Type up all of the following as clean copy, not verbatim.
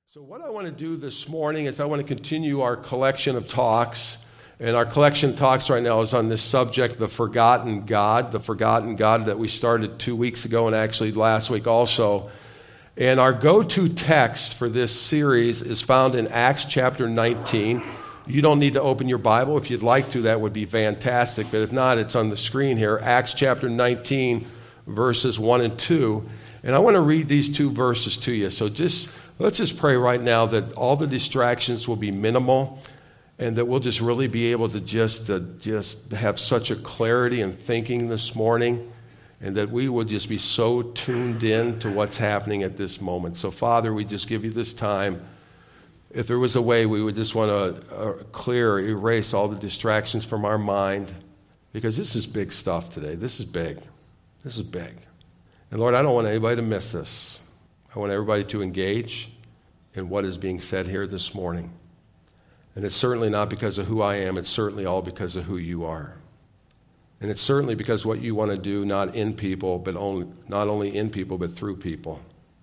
So what I want to do this morning is I want to continue our collection of talks. And our collection of talks right now is on this subject, the forgotten God that we started 2 weeks ago and actually last week also. And our go-to text for this series is found in Acts chapter 19. You don't need to open your Bible. If you'd like to, that would be fantastic. But if not, it's on the screen here. Acts chapter 19, verses 1 and 2. And I want to read these two verses to you. So let's just pray right now that all the distractions will be minimal and that we'll just really be able to just have such a clarity in thinking this morning and that we will just be so tuned in to what's happening at this moment. So, Father, we just give you this time. If there was a way, we would just want to erase all the distractions from our mind because this is big stuff today. This is big. This is big. And, Lord, I don't want anybody to miss this. I want everybody to engage in what is being said here this morning. And it's certainly not because of who I am. It's certainly all because of who you are. And it's certainly because what you want to do, not in people, but not only in people, but through people.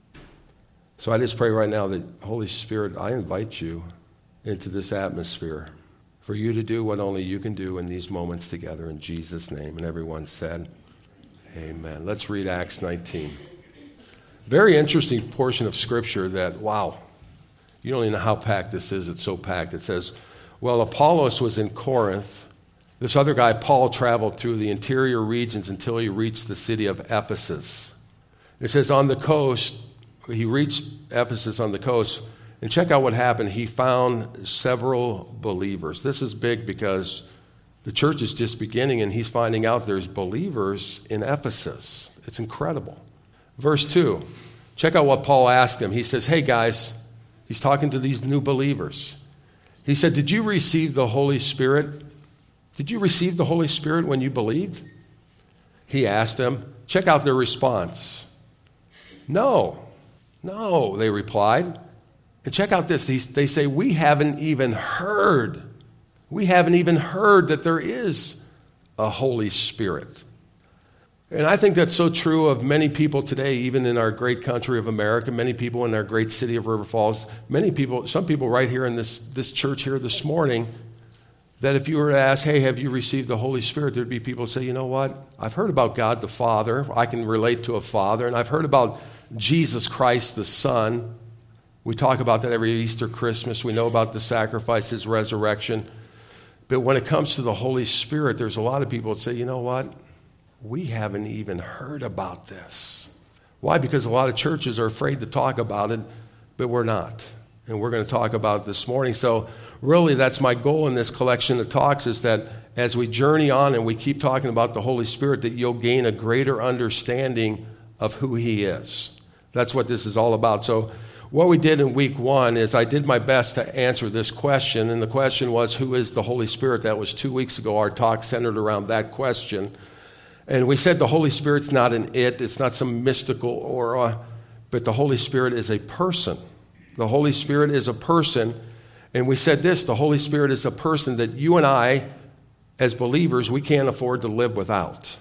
So I just pray right now that, Holy Spirit, I invite you into this atmosphere for you to do what only you can do in these moments together in Jesus' name. And everyone said, amen. Let's read Acts 19. Very interesting portion of Scripture that, wow, you don't even know how packed this is. It's so packed. It says, well, Apollos was in Corinth. This other guy, Paul, traveled through the interior regions until he reached the city of Ephesus. It says on the coast, he reached Ephesus on the coast, and check out what happened. He found several believers. This is big because the church is just beginning, and he's finding out there's believers in Ephesus. It's incredible. Verse 2, check out what Paul asked them. He says, hey guys, he's talking to these new believers. He said, did you receive the Holy Spirit? Did you receive the Holy Spirit when you believed? He asked them. Check out their response. No, they replied. And check out this. They say, we haven't even heard that there is a Holy Spirit. And I think that's so true of many people today, even in our great country of America, many people in our great city of River Falls, some people right here in this church here this morning, that if you were to ask, hey, have you received the Holy Spirit, there'd be people who say, you know what, I've heard about God the Father, I can relate to a Father, and I've heard about Jesus Christ the Son. We talk about that every Easter, Christmas, we know about the sacrifice, His resurrection. But when it comes to the Holy Spirit, there's a lot of people that say, you know what, we haven't even heard about this. Why? Because a lot of churches are afraid to talk about it, but we're not. And we're going to talk about it this morning. So really, that's my goal in this collection of talks is that as we journey on and we keep talking about the Holy Spirit, that you'll gain a greater understanding of who He is. That's what this is all about. So what we did in week 1 is I did my best to answer this question. And the question was, who is the Holy Spirit? That was 2 weeks ago. Our talk centered around that question. And we said the Holy Spirit's not an it. It's not some mystical aura. But the Holy Spirit is a person. The Holy Spirit is a person. And we said this, the Holy Spirit is a person that you and I, as believers, we can't afford to live without.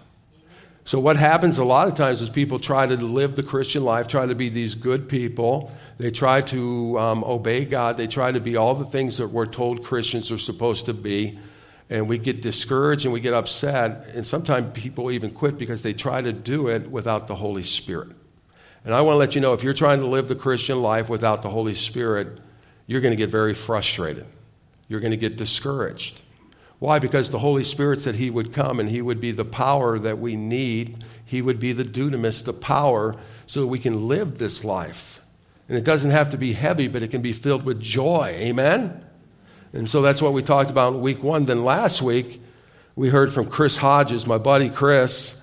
So what happens a lot of times is people try to live the Christian life, try to be these good people. They try to obey God. They try to be all the things that we're told Christians are supposed to be. And we get discouraged and we get upset. And sometimes people even quit because they try to do it without the Holy Spirit. And I want to let you know, if you're trying to live the Christian life without the Holy Spirit, you're going to get very frustrated. You're going to get discouraged. Why? Because the Holy Spirit said He would come and He would be the power that we need. He would be the dunamis, the power, so that we can live this life. And it doesn't have to be heavy, but it can be filled with joy. Amen? And so that's what we talked about in week 1. Then last week, we heard from Chris Hodges, my buddy Chris,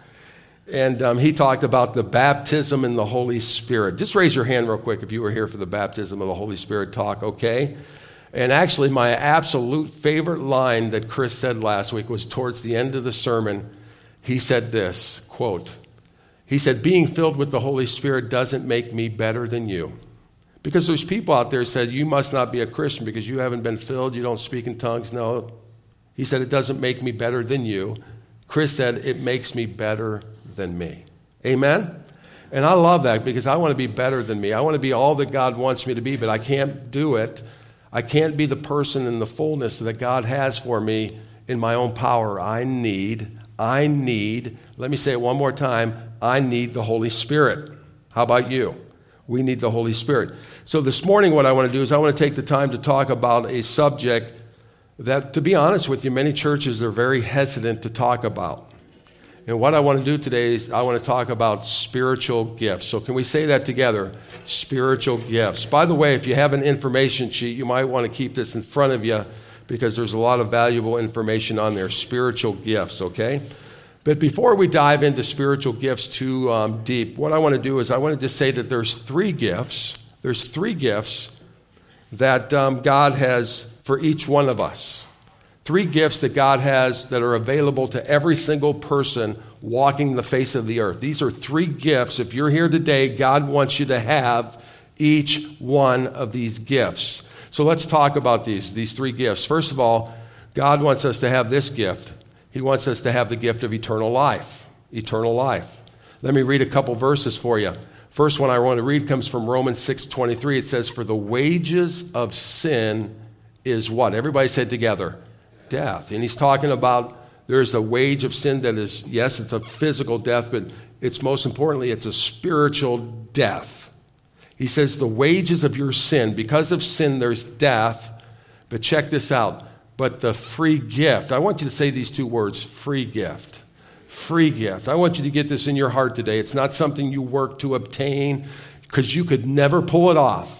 and he talked about the baptism in the Holy Spirit. Just raise your hand real quick if you were here for the baptism of the Holy Spirit talk, okay? And actually, my absolute favorite line that Chris said last week was towards the end of the sermon. He said this, quote, he said, being filled with the Holy Spirit doesn't make me better than you. Because there's people out there who said, you must not be a Christian because you haven't been filled, you don't speak in tongues. No. He said, it doesn't make me better than you. Chris said, it makes me better than me. Amen? And I love that because I want to be better than me. I want to be all that God wants me to be, but I can't do it. I can't be the person in the fullness that God has for me in my own power. I need, let me say it one more time, I need the Holy Spirit. How about you? We need the Holy Spirit. So this morning what I want to do is I want to take the time to talk about a subject that, to be honest with you, many churches are very hesitant to talk about. And what I want to do today is I want to talk about spiritual gifts. So can we say that together? Spiritual gifts. By the way, if you have an information sheet, you might want to keep this in front of you because there's a lot of valuable information on there. Spiritual gifts, okay? But before we dive into spiritual gifts too deep, what I want to do is I want to just say that there's three gifts. There's three gifts that God has for each one of us. Three gifts that God has that are available to every single person walking the face of the earth. These are three gifts. If you're here today, God wants you to have each one of these gifts. So let's talk about these three gifts. First of all, God wants us to have this gift. He wants us to have the gift of eternal life. Eternal life. Let me read a couple verses for you. First one I want to read comes from Romans 6:23. It says, "For the wages of sin is" what? Everybody said together. Death. And he's talking about there's a wage of sin that is, yes, it's a physical death, but it's most importantly, it's a spiritual death. He says the wages of your sin, because of sin, there's death. But check this out. But the free gift, I want you to say these two words, free gift. Free gift. I want you to get this in your heart today. It's not something you work to obtain because you could never pull it off.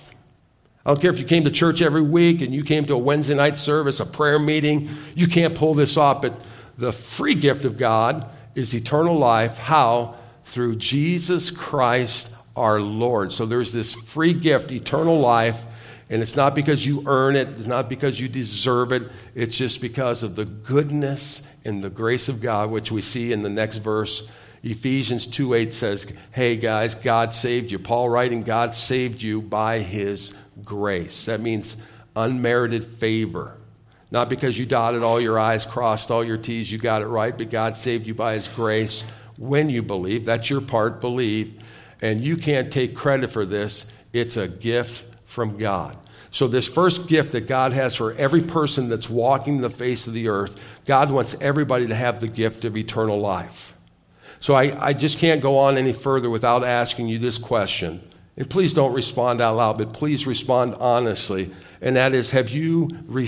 I don't care if you came to church every week and you came to a Wednesday night service, a prayer meeting. You can't pull this off. But the free gift of God is eternal life. How? Through Jesus Christ our Lord. So there's this free gift, eternal life. And it's not because you earn it. It's not because you deserve it. It's just because of the goodness and the grace of God, which we see in the next verse. Ephesians 2:8 says, hey guys, God saved you. Paul writing, God saved you by his grace. That means unmerited favor. Not because you dotted all your I's, crossed all your T's, you got it right, but God saved you by his grace when you believe. That's your part, believe. And you can't take credit for this. It's a gift from God. So this first gift that God has for every person that's walking the face of the earth, God wants everybody to have the gift of eternal life. So I just can't go on any further without asking you this question. And please don't respond out loud, but please respond honestly. And that is, have you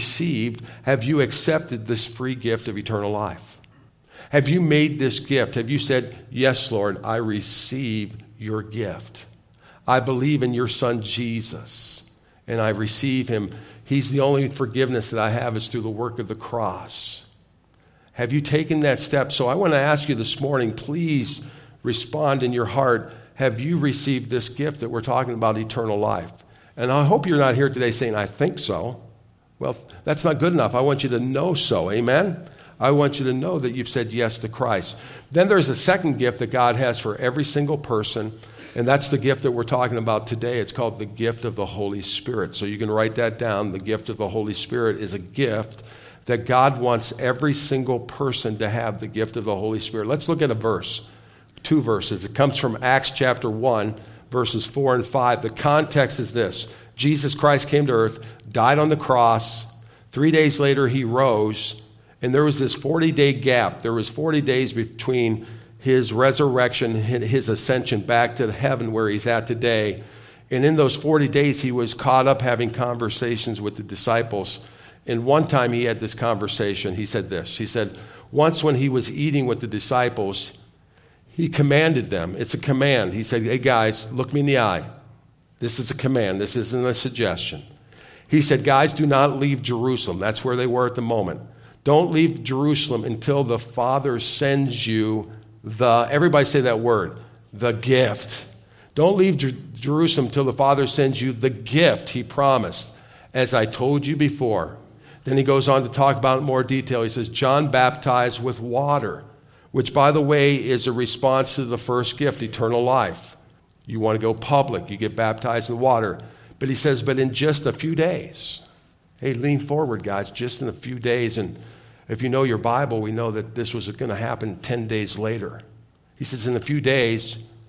accepted this free gift of eternal life? Have you made this gift? Have you said, yes, Lord, I receive your gift. I believe in your son, Jesus, and I receive him. He's the only forgiveness that I have is through the work of the cross. Have you taken that step? So I want to ask you this morning, please respond in your heart. Have you received this gift that we're talking about, eternal life? And I hope you're not here today saying, I think so. Well, that's not good enough. I want you to know so. Amen? I want you to know that you've said yes to Christ. Then there's a second gift that God has for every single person, and that's the gift that we're talking about today. It's called the gift of the Holy Spirit. So you can write that down. The gift of the Holy Spirit is a gift that God wants every single person to have, the gift of the Holy Spirit. Let's look at a verse. Two verses. It comes from Acts chapter 1, verses 4 and 5. The context is this. Jesus Christ came to earth, died on the cross. 3 days later, he rose. And there was this 40-day gap. There was 40 days between his resurrection and his ascension back to heaven where he's at today. And in those 40 days, he was caught up having conversations with the disciples. And one time he had this conversation. He said this. He said, once when he was eating with the disciples, he commanded them. It's a command. He said, hey guys, look me in the eye. This is a command. This isn't a suggestion. He said, guys, do not leave Jerusalem. That's where they were at the moment. Don't leave Jerusalem until the Father sends you everybody say that word, the gift. Don't leave Jerusalem until the Father sends you the gift he promised, as I told you before. Then he goes on to talk about it in more detail. He says, John baptized with water, which, by the way, is a response to the first gift, eternal life. You want to go public, you get baptized in water. But he says, but in just a few days. Hey, lean forward, guys, just in a few days. And if you know your Bible, we know that this was going to happen 10 days later. He says, in a few days,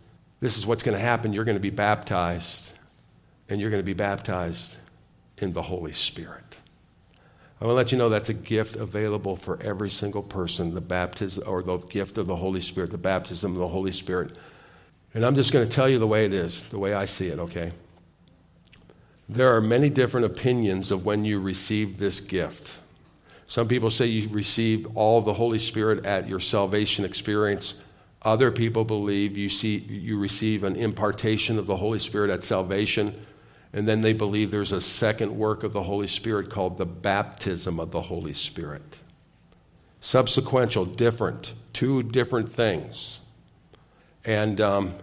this is what's going to happen. You're going to be baptized, and you're going to be baptized in the Holy Spirit. I want to let you know that's a gift available for every single person, the baptism or the gift of the Holy Spirit, the baptism of the Holy Spirit. And I'm just going to tell you the way it is, the way I see it, okay? There are many different opinions of when you receive this gift. Some people say you receive all the Holy Spirit at your salvation experience. Other people believe you receive an impartation of the Holy Spirit at salvation, and then they believe there's a second work of the Holy Spirit called the baptism of the Holy Spirit. Subsequential, different, two different things. And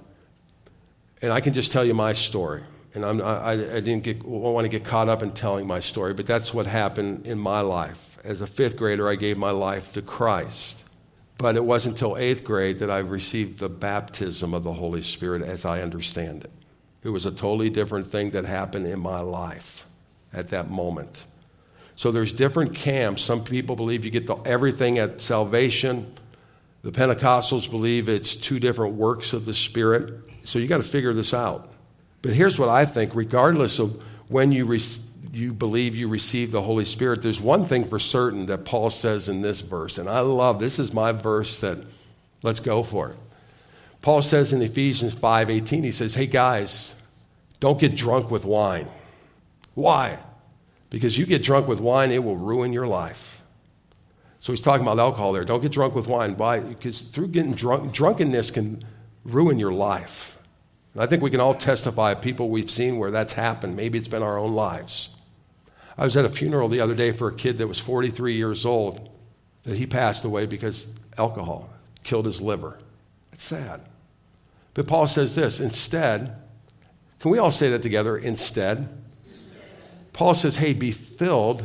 I can just tell you my story. And I didn't want to get caught up in telling my story, but that's what happened in my life. As a fifth grader, I gave my life to Christ. But it wasn't until eighth grade that I received the baptism of the Holy Spirit as I understand it. It was a totally different thing that happened in my life at that moment. So there's different camps. Some people believe you get everything at salvation. The Pentecostals believe it's two different works of the Spirit. So you got to figure this out. But here's what I think. Regardless of when you believe you receive the Holy Spirit, there's one thing for certain that Paul says in this verse. And I love, this is my verse that, let's go for it. Paul says in Ephesians 5:18, he says, hey guys, don't get drunk with wine. Why? Because you get drunk with wine, it will ruin your life. So he's talking about alcohol there. Don't get drunk with wine. Why? Because through getting drunk, drunkenness can ruin your life. And I think we can all testify of people we've seen where that's happened. Maybe it's been our own lives. I was at a funeral the other day for a kid that was 43 years old, that he passed away because alcohol killed his liver. It's sad. But Paul says this, instead, can we all say that together? Instead. Paul says, hey, be filled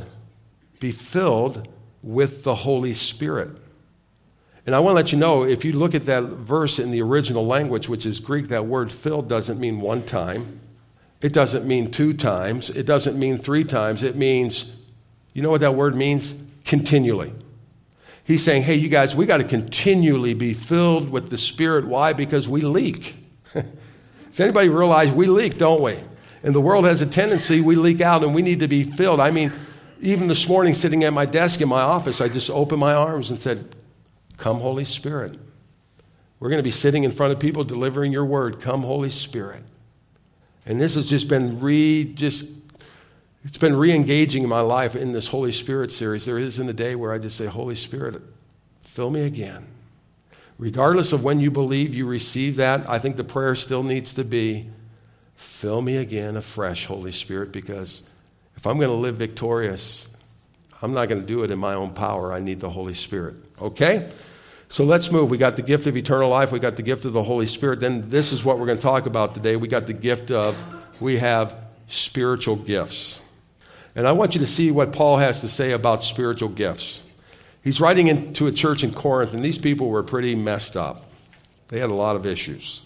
with the Holy Spirit. And I want to let you know, if you look at that verse in the original language, which is Greek, that word filled doesn't mean one time. It doesn't mean two times. It doesn't mean three times. It means, you know what that word means? Continually. He's saying, hey, you guys, we got to continually be filled with the Spirit. Why? Because we leak. Does anybody realize we leak, don't we? And the world has a tendency, we leak out, and we need to be filled. I mean, even this morning, sitting at my desk in my office, I just opened my arms and said, come, Holy Spirit. We're going to be sitting in front of people delivering your word. Come, Holy Spirit. And this has just been it's been re-engaging in my life in this Holy Spirit series. There isn't a day where I just say, Holy Spirit, fill me again. Regardless of when you believe you receive that, I think the prayer still needs to be, fill me again afresh, Holy Spirit, because if I'm going to live victorious, I'm not going to do it in my own power. I need the Holy Spirit. Okay? So let's move. We got the gift of eternal life. We got the gift of the Holy Spirit. Then this is what we're going to talk about today. We have spiritual gifts. And I want you to see what Paul has to say about spiritual gifts. He's writing into a church in Corinth, and these people were pretty messed up. They had a lot of issues.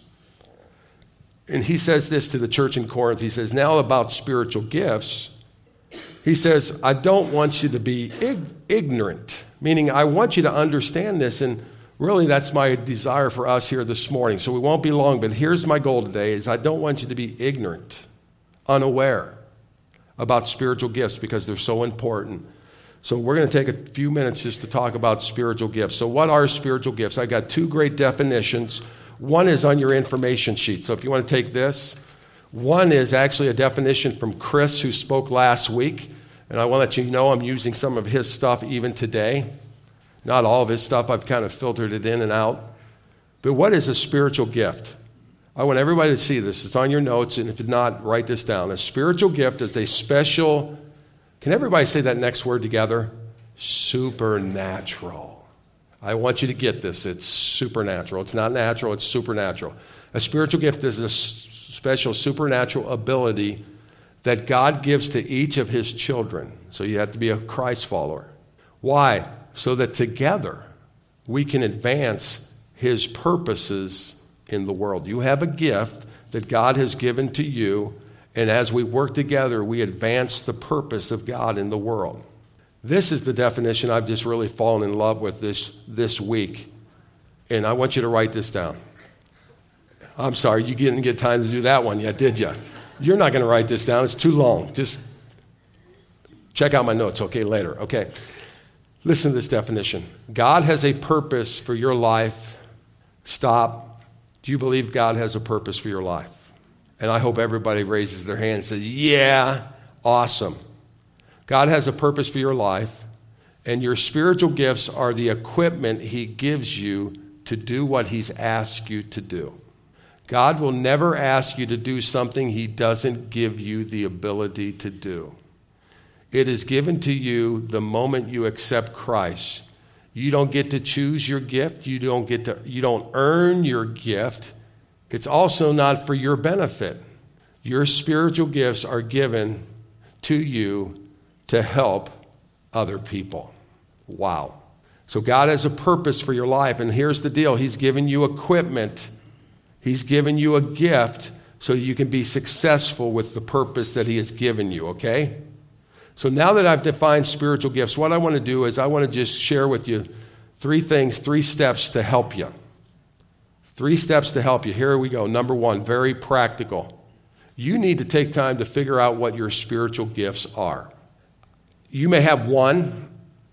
And he says this to the church in Corinth. He says, now about spiritual gifts, he says, I don't want you to be ignorant, meaning I want you to understand this, and really that's my desire for us here this morning. So we won't be long, but here's my goal today is I don't want you to be ignorant, unaware about spiritual gifts because they're so important. So we're going to take a few minutes just to talk about spiritual gifts. So what are spiritual gifts? I got two great definitions. One is on your information sheet. So if you want to take this, one is actually a definition from Chris, who spoke last week. And I want to let you know I'm using some of his stuff even today. Not all of his stuff. I've kind of filtered it in and out. But what is a spiritual gift? I want everybody to see this. It's on your notes, and if not, write this down. A spiritual gift is a special, can everybody say that next word together? Supernatural. I want you to get this. It's supernatural. It's not natural, it's supernatural. A spiritual gift is a special supernatural ability that God gives to each of his children. So you have to be a Christ follower. Why? So that together we can advance his purposes in the world. You have a gift that God has given to you, and as we work together, we advance the purpose of God in the world. This is the definition I've just really fallen in love with this week, and I want you to write this down. I'm sorry, you didn't get time to do that one yet, did you? You're not going to write this down. It's too long. Just check out my notes, okay, later. Okay. Listen to this definition. God has a purpose for your life. Stop. Do you believe God has a purpose for your life? And I hope everybody raises their hand and says, yeah, awesome. God has a purpose for your life, and your spiritual gifts are the equipment he gives you to do what he's asked you to do. God will never ask you to do something he doesn't give you the ability to do. It is given to you the moment you accept Christ. You don't get to choose your gift. You don't earn your gift. It's also not for your benefit. Your spiritual gifts are given to you to help other people. Wow. So God has a purpose for your life, and here's the deal. He's given you equipment. He's given you a gift so you can be successful with the purpose that he has given you, okay? So now that I've defined spiritual gifts, what I want to do is I want to just share with you 3 steps to help you. 3 steps to help you. Here we go. Number 1, very practical. You need to take time to figure out what your spiritual gifts are. You may have one.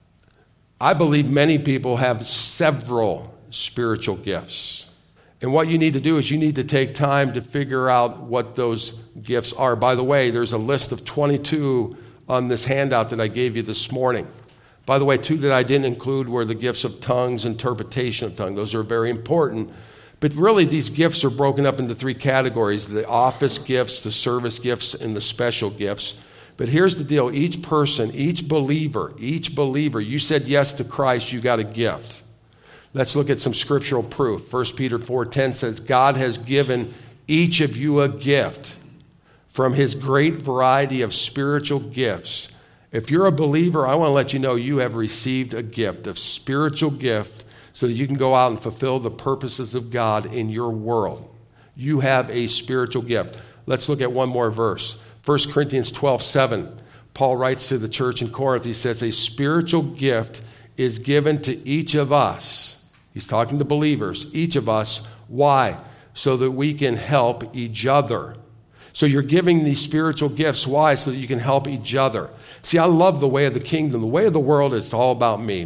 I believe many people have several spiritual gifts. And what you need to do is you need to take time to figure out what those gifts are. By the way, there's a list of 22 on this handout that I gave you this morning. By the way, 2 that I didn't include were the gifts of tongues, interpretation of tongues. Those are very important. But really, these gifts are broken up into 3 categories: the office gifts, the service gifts, and the special gifts. But here's the deal. Each person, each believer, you said yes to Christ, you got a gift. Let's look at some scriptural proof. 1 Peter 4:10 says, God has given each of you a gift from his great variety of spiritual gifts. If you're a believer, I want to let you know you have received a gift, a spiritual gift, so that you can go out and fulfill the purposes of God in your world. You have a spiritual gift. Let's look at one more verse. 1 Corinthians 12:7. Paul writes to the church in Corinth, he says, a spiritual gift is given to each of us. He's talking to believers, each of us. Why? So that we can help each other. So you're giving these spiritual gifts. Why? So that you can help each other. See, I love the way of the kingdom. The way of the world is all about me.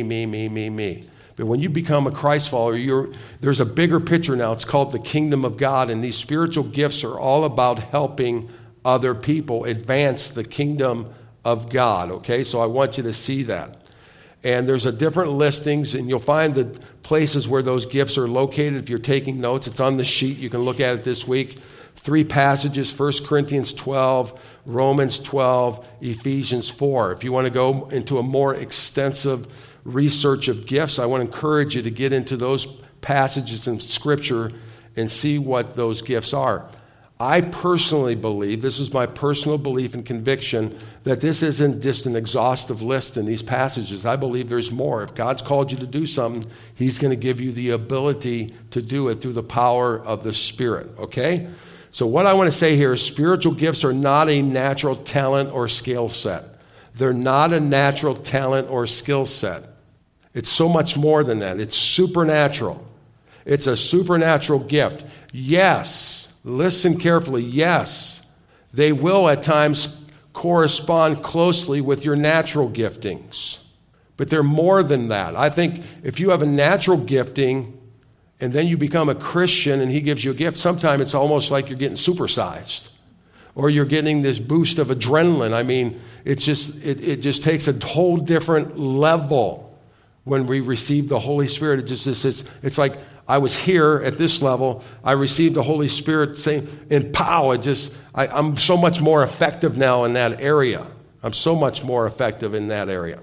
Me. But when you become a Christ follower, there's a bigger picture now. It's called the kingdom of God. And these spiritual gifts are all about helping other people advance the kingdom of God. Okay, so I want you to see that. And there's a different listings, and you'll find the places where those gifts are located. If you're taking notes, it's on the sheet. You can look at it this week. 3 passages, 1 Corinthians 12, Romans 12, Ephesians 4. If you want to go into a more extensive research of gifts, I want to encourage you to get into those passages in Scripture and see what those gifts are. I personally believe, this is my personal belief and conviction, that this isn't just an exhaustive list in these passages. I believe there's more. If God's called you to do something, he's going to give you the ability to do it through the power of the Spirit, okay? So what I want to say here is spiritual gifts are not a natural talent or skill set. They're not a natural talent or skill set. It's so much more than that. It's supernatural. It's a supernatural gift. Yes, listen carefully. Yes, they will at times correspond closely with your natural giftings. But they're more than that. I think if you have a natural gifting and then you become a Christian and he gives you a gift, sometimes it's almost like you're getting supersized or you're getting this boost of adrenaline. I mean, it just takes a whole different level when we receive the Holy Spirit. It's like I was here at this level. I received the Holy Spirit saying, and pow, I'm so much more effective now in that area. I'm so much more effective in that area.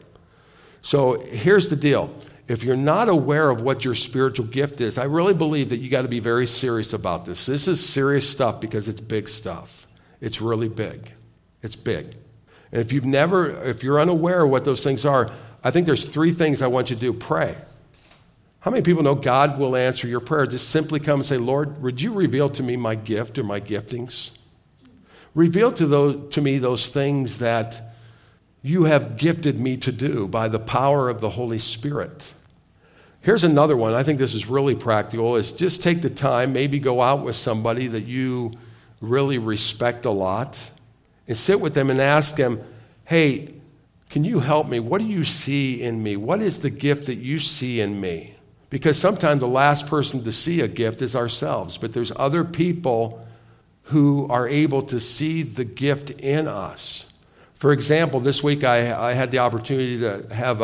So here's the deal. If you're not aware of what your spiritual gift is, I really believe that you got to be very serious about this. This is serious stuff because it's big stuff. It's really big. It's big. And if you're unaware of what those things are, I think there's 3 things I want you to do. Pray. How many people know God will answer your prayer? Just simply come and say, Lord, would you reveal to me my gift or my giftings? Reveal to me those things that you have gifted me to do by the power of the Holy Spirit. Here's another one. I think this is really practical, is just take the time, maybe go out with somebody that you really respect a lot, and sit with them and ask them, hey, can you help me? What do you see in me? What is the gift that you see in me? Because sometimes the last person to see a gift is ourselves, but there's other people who are able to see the gift in us. For example, this week I had the opportunity to have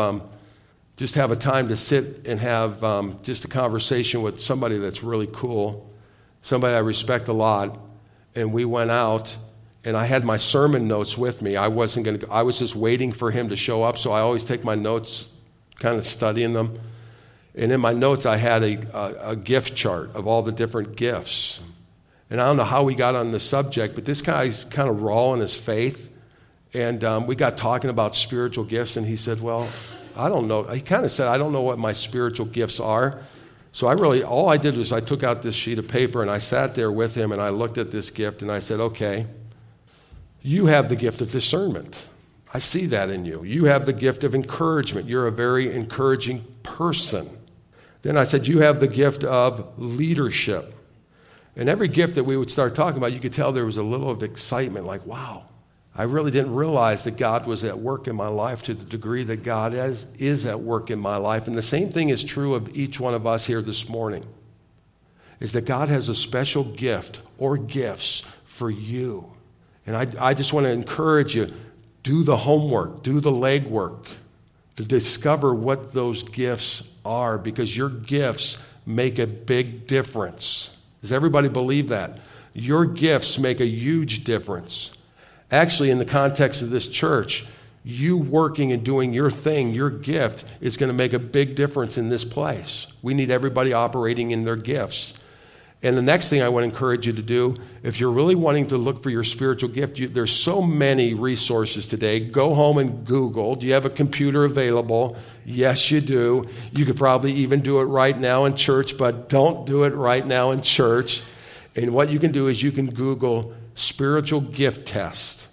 a time to sit and have just a conversation with somebody that's really cool, somebody I respect a lot, and we went out, and I had my sermon notes with me. I was just waiting for him to show up, so I always take my notes, kind of studying them. And in my notes, I had a gift chart of all the different gifts. And I don't know how we got on the subject, but this guy's kind of raw in his faith. And we got talking about spiritual gifts, and he said, well, I don't know. He kind of said, I don't know what my spiritual gifts are. So all I did was I took out this sheet of paper, and I sat there with him, and I looked at this gift, and I said, okay, you have the gift of discernment. I see that in you. You have the gift of encouragement. You're a very encouraging person. Then I said, you have the gift of leadership. And every gift that we would start talking about, you could tell there was a little of excitement, like, wow, I really didn't realize that God was at work in my life to the degree that God is at work in my life. And the same thing is true of each one of us here this morning, is that God has a special gift or gifts for you. And I just want to encourage you, do the homework, do the legwork to discover what those gifts are, because your gifts make a big difference. Does everybody believe that? Your gifts make a huge difference. Actually, in the context of this church, you working and doing your thing, your gift, is going to make a big difference in this place. We need everybody operating in their gifts. And the next thing I want to encourage you to do, if you're really wanting to look for your spiritual gift, there's so many resources today. Go home and Google. Do you have a computer available? Yes, you do. You could probably even do it right now in church, but don't do it right now in church. And what you can do is you can Google spiritual gift test,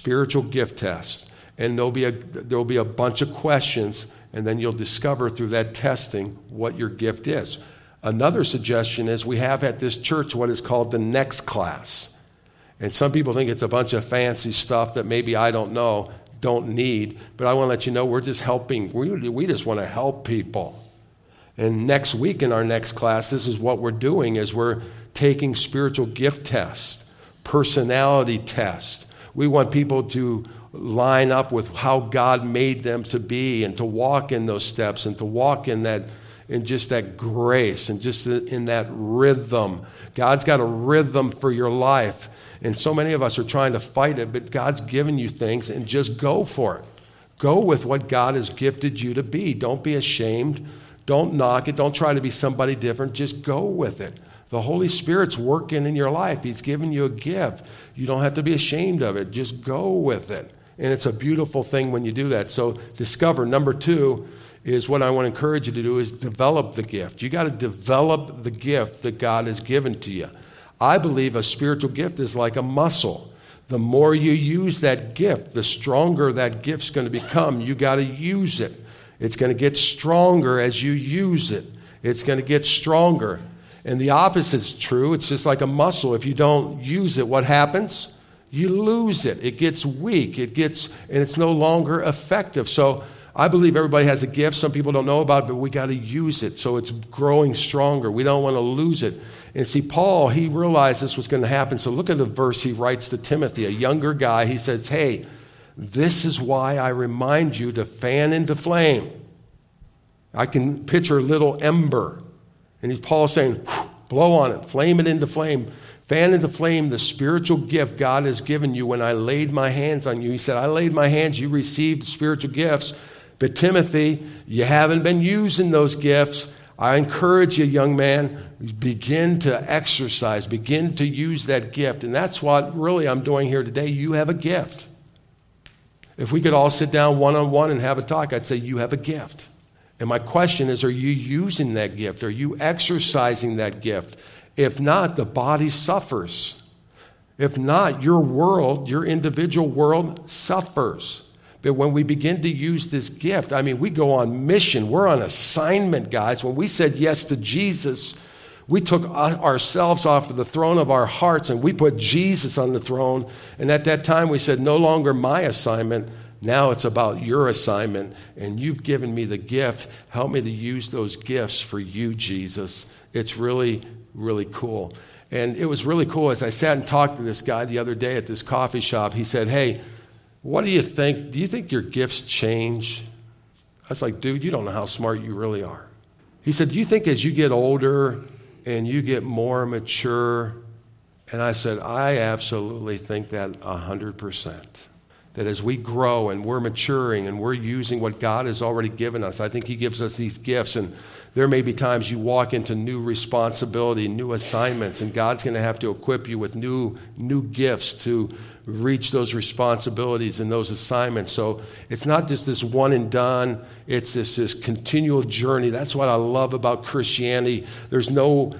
and there'll be a bunch of questions, and then you'll discover through that testing what your gift is. Another suggestion is we have at this church what is called the Next Class. And some people think it's a bunch of fancy stuff that maybe I don't need, but I want to let you know we're just helping. We just want to help people. And next week in our next class, this is what we're doing, is we're taking spiritual gift tests, personality tests. We want people to line up with how God made them to be and to walk in those steps and to walk in just that grace and just in that rhythm. God's got a rhythm for your life. And so many of us are trying to fight it, but God's given you things, and just go for it. Go with what God has gifted you to be. Don't be ashamed. Don't knock it. Don't try to be somebody different. Just go with it. The Holy Spirit's working in your life. He's given you a gift. You don't have to be ashamed of it. Just go with it. And it's a beautiful thing when you do that. So discover. Number 2 is what I want to encourage you to do is develop the gift. You got to develop the gift that God has given to you. I believe a spiritual gift is like a muscle. The more you use that gift, the stronger that gift's going to become. You got to use it. It's going to get stronger as you use it. It's going to get stronger. And the opposite's true. It's just like a muscle. If you don't use it, what happens? You lose it. It gets weak. And it's no longer effective. So I believe everybody has a gift. Some people don't know about it, but we got to use it so it's growing stronger. We don't want to lose it. And see, Paul, he realized this was going to happen. So look at the verse he writes to Timothy, a younger guy. He says, hey, this is why I remind you to fan into flame. I can picture a little ember. And Paul's saying, blow on it, flame it into flame. Fan into flame the spiritual gift God has given you when I laid my hands on you. He said, I laid my hands, you received spiritual gifts. But Timothy, you haven't been using those gifts. I encourage you, young man, begin to exercise, begin to use that gift. And that's what really I'm doing here today. You have a gift. If we could all sit down one-on-one and have a talk, I'd say you have a gift. And my question is, are you using that gift? Are you exercising that gift? If not, the body suffers. If not, your world, your individual world suffers. But when we begin to use this gift, I mean, we go on mission. We're on assignment, guys. When we said yes to Jesus, we took ourselves off of the throne of our hearts and we put Jesus on the throne. And at that time, we said, no longer my assignment. Now it's about your assignment. And you've given me the gift. Help me to use those gifts for you, Jesus. It's really, really cool. And it was really cool as I sat and talked to this guy the other day at this coffee shop. He said, hey, what do you think? Do you think your gifts change? I was like, dude, you don't know how smart you really are. He said, do you think as you get older and you get more mature? And I said, I absolutely think that 100%. That as we grow and we're maturing and we're using what God has already given us, I think he gives us these gifts. And there may be times you walk into new responsibility, new assignments, and God's going to have to equip you with new gifts to reach those responsibilities and those assignments. So it's not just this one and done. It's this continual journey. That's what I love about Christianity. There's no,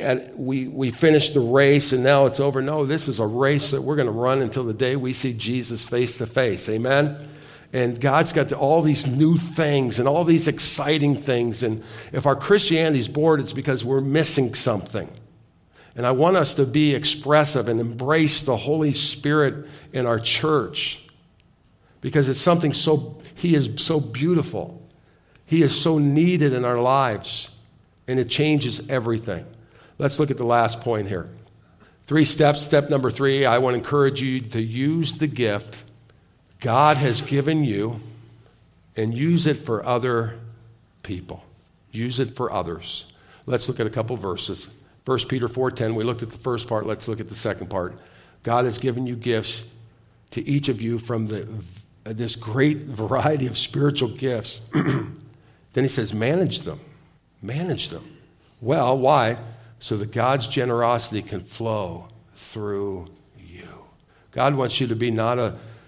we finished the race and now it's over. No, this is a race that we're going to run until the day we see Jesus face to face. Amen? And God's got all these new things and all these exciting things. And if our Christianity's bored, it's because we're missing something. And I want us to be expressive and embrace the Holy Spirit in our church because it's something he is so beautiful. He is so needed in our lives, and it changes everything. Let's look at the last point here. 3 steps. Step number 3, I want to encourage you to use the gift God has given you and use it for other people. Use it for others. Let's look at a couple verses. 1 Peter 4:10, we looked at the first part. Let's look at the second part. God has given you gifts to each of you from this great variety of spiritual gifts. Then he says, manage them. Manage them. Well, why? So that God's generosity can flow through you. God wants you to be not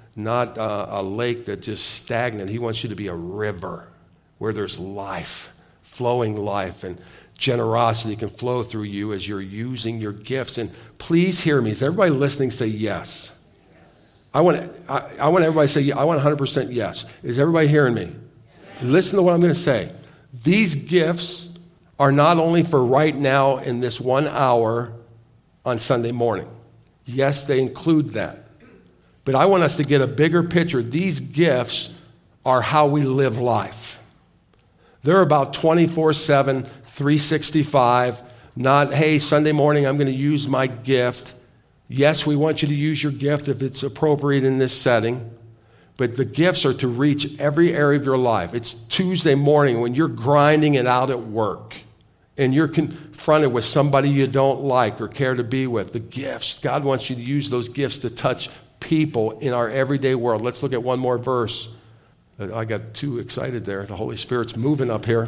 a lake that just stagnant. He wants you to be a river where there's life, flowing life, and generosity can flow through you as you're using your gifts. And please hear me. Is everybody listening? Say yes. I want everybody to say, I want 100% yes. Is everybody hearing me? Yes. Listen to what I'm going to say. These gifts are not only for right now in this 1 hour on Sunday morning. Yes, they include that. But I want us to get a bigger picture. These gifts are how we live life. They're about 24/7, 365, not, hey, Sunday morning I'm going to use my gift. Yes, we want you to use your gift if it's appropriate in this setting, but the gifts are to reach every area of your life. It's Tuesday morning when you're grinding it out at work and you're confronted with somebody you don't like or care to be with. The gifts, God wants you to use those gifts to touch people in our everyday world. Let's look at one more verse. I got too excited there. The Holy Spirit's moving up here.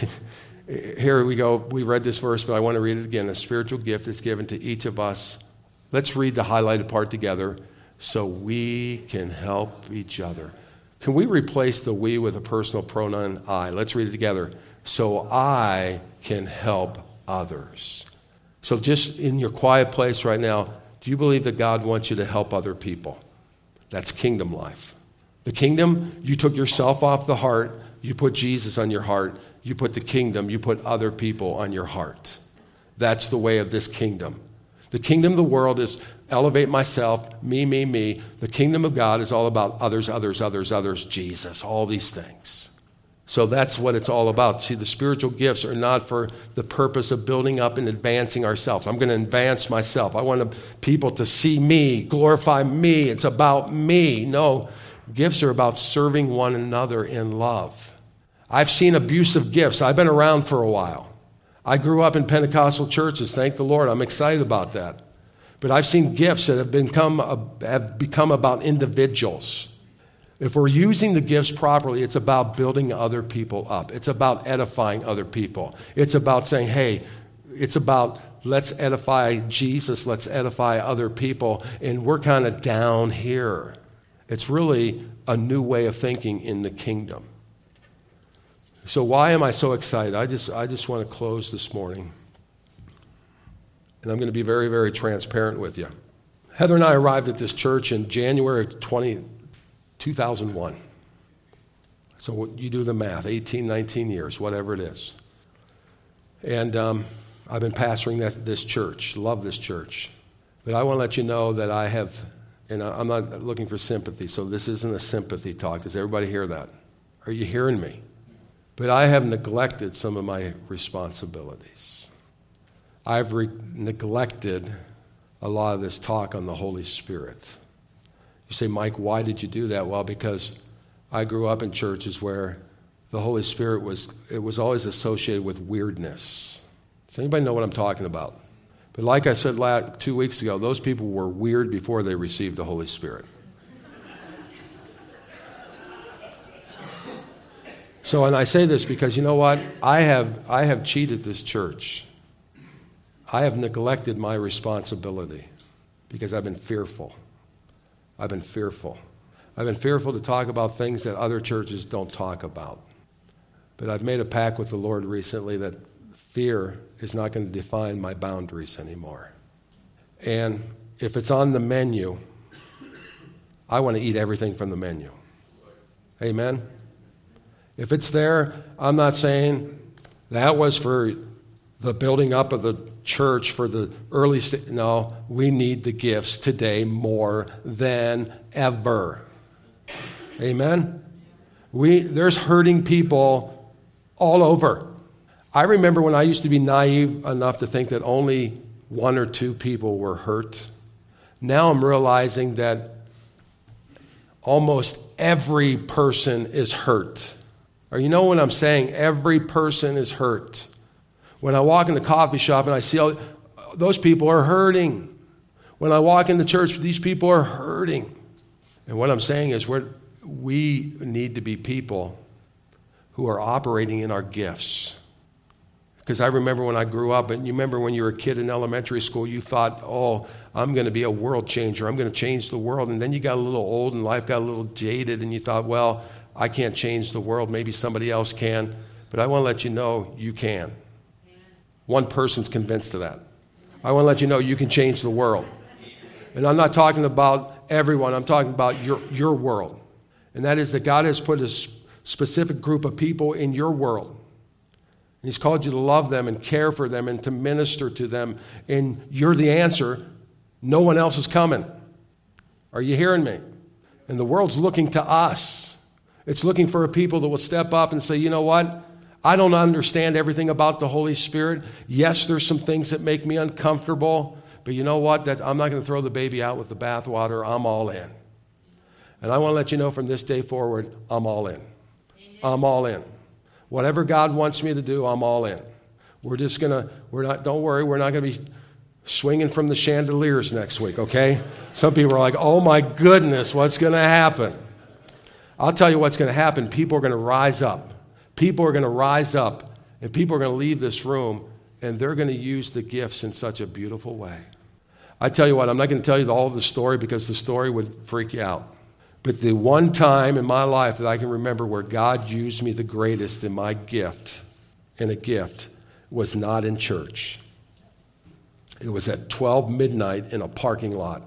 Here we go. We read this verse, but I want to read it again. A spiritual gift is given to each of us. Let's read the highlighted part together so we can help each other. Can we replace the we with a personal pronoun I? Let's read it together. So I can help others. So just in your quiet place right now, do you believe that God wants you to help other people? That's kingdom life. The kingdom, you took yourself off the heart, you put Jesus on your heart, you put the kingdom, you put other people on your heart. That's the way of this kingdom. The kingdom of the world is elevate myself, me, me, me. The kingdom of God is all about others, others, others, others, Jesus, all these things. So that's what it's all about. See, the spiritual gifts are not for the purpose of building up and advancing ourselves. I'm going to advance myself. I want people to see me, glorify me. It's about me. No, gifts are about serving one another in love. I've seen abusive gifts. I've been around for a while. I grew up in Pentecostal churches. Thank the Lord. I'm excited about that. But I've seen gifts that have become about individuals. If we're using the gifts properly, it's about building other people up. It's about edifying other people. It's about saying, hey, it's about let's edify Jesus, let's edify other people, and we're kind of down here. It's really a new way of thinking in the kingdom. So why am I so excited? I just want to close this morning. And I'm going to be very, very transparent with you. Heather and I arrived at this church in January of 2001. So you do the math, 18, 19 years, whatever it is. And I've been pastoring this church, love this church. But I want to let you know that I have, and I'm not looking for sympathy, so this isn't a sympathy talk. Does everybody hear that? Are you hearing me? But I have neglected some of my responsibilities. I've neglected a lot of this talk on the Holy Spirit. You say, Mike, why did you do that? Well, because I grew up in churches where the Holy Spirit was always associated with weirdness. Does anybody know what I'm talking about? But like I said 2 weeks ago, those people were weird before they received the Holy Spirit. So, and I say this because you know what? I have cheated this church. I have neglected my responsibility because I've been fearful. I've been fearful. I've been fearful to talk about things that other churches don't talk about. But I've made a pact with the Lord recently that fear is not going to define my boundaries anymore. And if it's on the menu, I want to eat everything from the menu. Amen? If it's there, I'm not saying that was for the building up of the church for the early stage. No, we need the gifts today more than ever. Amen? There's hurting people all over. I remember when I used to be naive enough to think that only one or two people were hurt. Now I'm realizing that almost every person is hurt. Or you know what I'm saying? Every person is hurt. When I walk in the coffee shop and I see those people are hurting. When I walk in the church, these people are hurting. And what I'm saying is we need to be people who are operating in our gifts. Because I remember when I grew up, and you remember when you were a kid in elementary school, you thought, oh, I'm going to be a world changer. I'm going to change the world. And then you got a little old and life got a little jaded, and you thought, well, I can't change the world. Maybe somebody else can. But I want to let you know you can. One person's convinced of that. I want to let you know you can change the world. And I'm not talking about everyone. I'm talking about your world. And that is that God has put a specific group of people in your world. And He's called you to love them and care for them and to minister to them. And you're the answer. No one else is coming. Are you hearing me? And the world's looking to us. It's looking for a people that will step up and say, you know what? I don't understand everything about the Holy Spirit. Yes, there's some things that make me uncomfortable. But you know what? I'm not going to throw the baby out with the bathwater. I'm all in. And I want to let you know from this day forward, I'm all in. Amen. I'm all in. Whatever God wants me to do, I'm all in. Don't worry, we're not going to be swinging from the chandeliers next week, okay? Some people are like, oh my goodness, what's going to happen? I'll tell you what's going to happen. People are going to rise up. People are going to rise up, and people are going to leave this room, and they're going to use the gifts in such a beautiful way. I tell you what, I'm not going to tell you all of the story because the story would freak you out. But the one time in my life that I can remember where God used me the greatest in my gift, in a gift, was not in church. It was at 12 midnight in a parking lot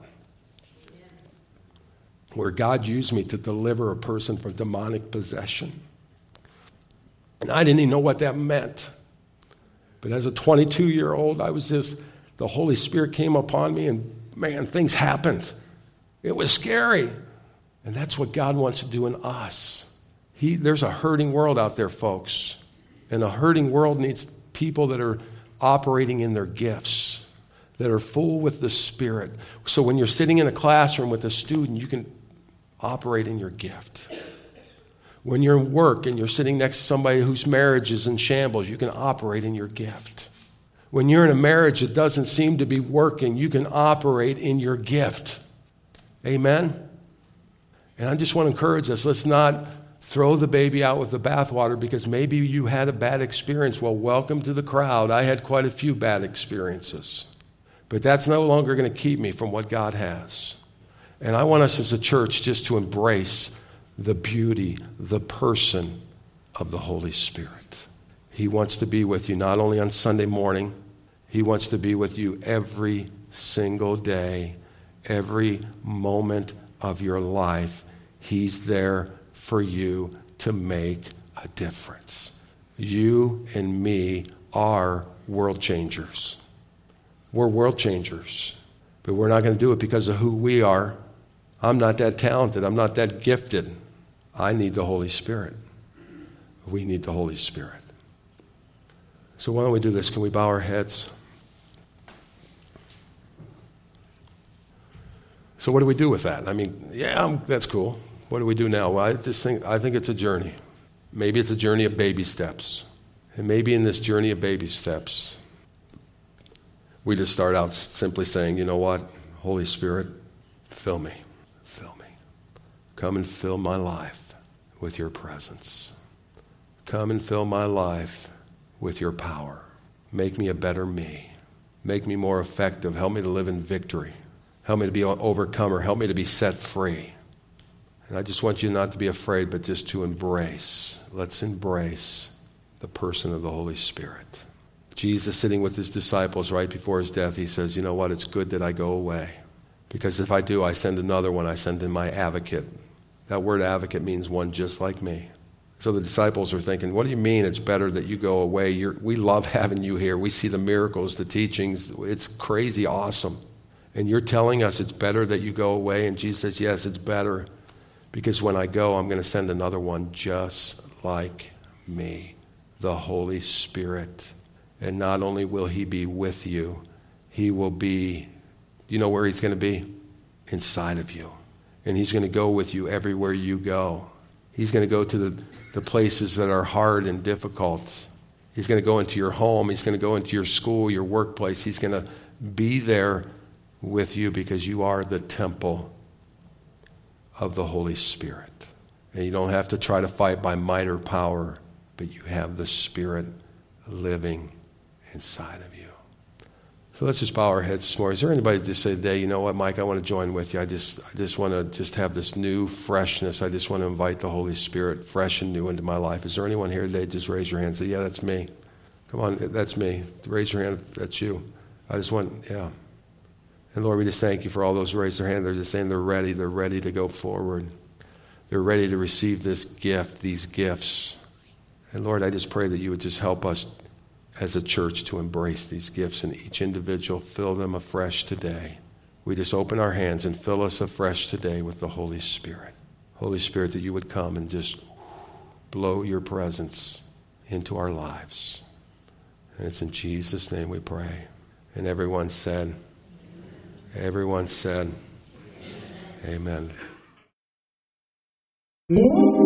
where God used me to deliver a person from demonic possession. And I didn't even know what that meant. But as a 22-year-old, the Holy Spirit came upon me and, man, things happened. It was scary. And that's what God wants to do in us. There's a hurting world out there, folks. And a hurting world needs people that are operating in their gifts, that are full with the Spirit. So when you're sitting in a classroom with a student, you can operate in your gift. When you're in work and you're sitting next to somebody whose marriage is in shambles, you can operate in your gift. When you're in a marriage that doesn't seem to be working, you can operate in your gift. Amen? And I just want to encourage us, let's not throw the baby out with the bathwater because maybe you had a bad experience. Well, welcome to the crowd. I had quite a few bad experiences. But that's no longer going to keep me from what God has. And I want us as a church just to embrace the beauty, the person of the Holy Spirit. He wants to be with you not only on Sunday morning, He wants to be with you every single day, every moment of your life. He's there for you to make a difference. You and me are world changers. We're world changers, but we're not going to do it because of who we are. I'm not that talented. I'm not that gifted. I need the Holy Spirit. We need the Holy Spirit. So why don't we do this? Can we bow our heads? So what do we do with that? I mean, that's cool. What do we do now? Well, I think it's a journey. Maybe it's a journey of baby steps. And maybe in this journey of baby steps, we just start out simply saying, you know what? Holy Spirit, fill me. Fill me. Come and fill my life with your presence. Come and fill my life with your power. Make me a better me. Make me more effective. Help me to live in victory. Help me to be an overcomer. Help me to be set free. And I just want you not to be afraid, but just to embrace. Let's embrace the person of the Holy Spirit. Jesus, sitting with his disciples right before his death, he says, you know what? It's good that I go away. Because if I do, I send another one. I send in my advocate. That word advocate means one just like me. So the disciples are thinking, what do you mean it's better that you go away? We love having you here. We see the miracles, the teachings. It's crazy awesome. And you're telling us it's better that you go away? And Jesus says, yes, it's better. Because when I go, I'm going to send another one just like me, the Holy Spirit. And not only will he be with you, he will be, you know where he's going to be? Inside of you. And he's going to go with you everywhere you go. He's going to go to the places that are hard and difficult. He's going to go into your home. He's going to go into your school, your workplace. He's going to be there with you because you are the temple of the Holy Spirit. And you don't have to try to fight by might or power, but you have the Spirit living inside of you. So let's just bow our heads this morning. Is there anybody that say today, you know what, Mike, I want to join with you. I just want to just have this new freshness. I just want to invite the Holy Spirit fresh and new into my life. Is there anyone here today? Just raise your hand and say, yeah, that's me. Come on, that's me. Raise your hand if that's you. I just want, yeah. And Lord, we just thank you for all those who raise their hand. They're just saying they're ready to go forward. They're ready to receive this gift, these gifts. And Lord, I just pray that you would just help us as a church to embrace these gifts and each individual, fill them afresh today. We just open our hands and fill us afresh today with the Holy Spirit. Holy Spirit, that you would come and just blow your presence into our lives. And it's in Jesus' name we pray. And everyone said, Amen.